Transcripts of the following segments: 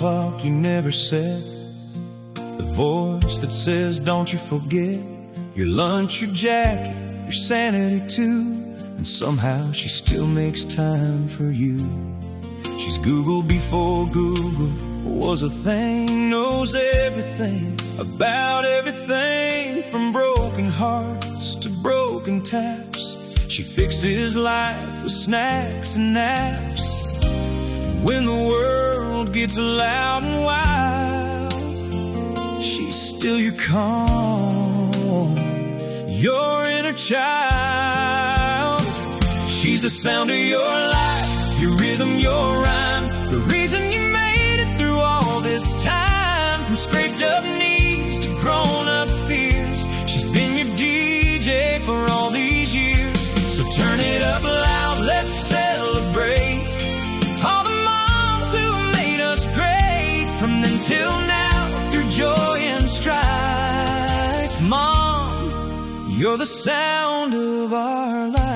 clock you never set, the voice that says don't you forget your lunch, your jacket, your sanity too, and somehow she still makes time for you. She's Google before Google was a thing, knows everything about everything, from broken hearts to broken taps. She fixes life with snacks and naps. And when the world gets loud and wild, she's still your calm, your inner child. She's the sound of your life, your rhythm, your rhyme, the reason you made it through all this time. From scraped up knees to grown up fears, she's been your DJ for all these years. So turn it up loud, let's celebrate all the moms who made us great. From then till now, through joy and strife, Mom, you're the sound of our life.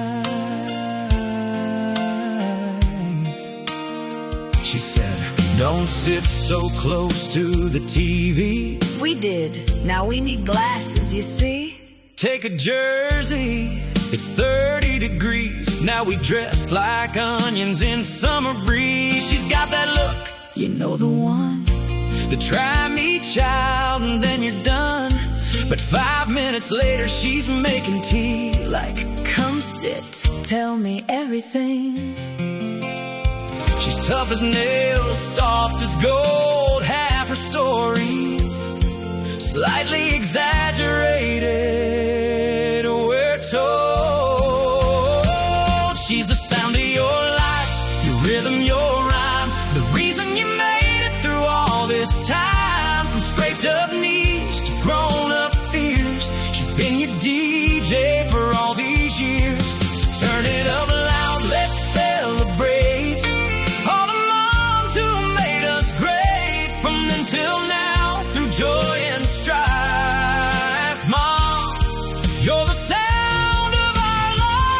She said, don't sit so close to the TV. We did. Now we need glasses, you see. Take a jersey, it's 30 degrees. Now we dress like onions in summer breeze. She's got that look, you know the one. the try me child, and then you're done. But 5 minutes later she's making tea. Like, come sit, tell me everything. She's tough as nails, soft as gold. Half her stories slightly exaggerated, we're told. She's the sound of your life, your rhythm, your rhyme, the reason you made it through all this time. From scraped up knees to grown up fears, she's been your DJ for all these years. So turn it up loud, let's celebrate all the moms who made us great. From then till now, through joy and strife, Mom, you're the sound of our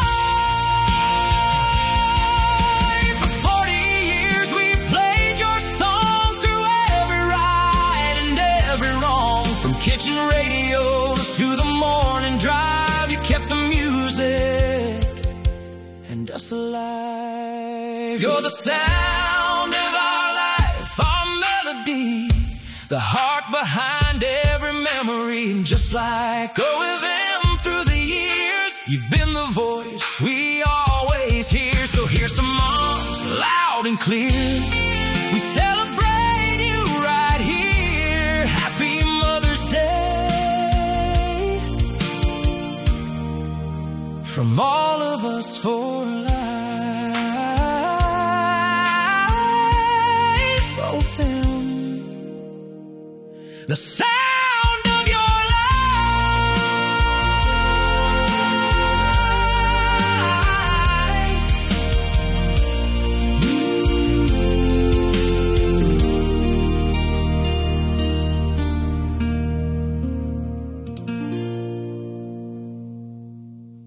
life. For 40 years we've played your song through every right and every wrong. From kitchen radios to the morning drive, you kept the music and us alive. You're the sound of our life, our melody, the heart behind every memory. And just like O.M. through the years, you've been the voice we always hear. So here's to moms, loud and clear. We celebrate you right here. Happy Mother's Day from all of us for life.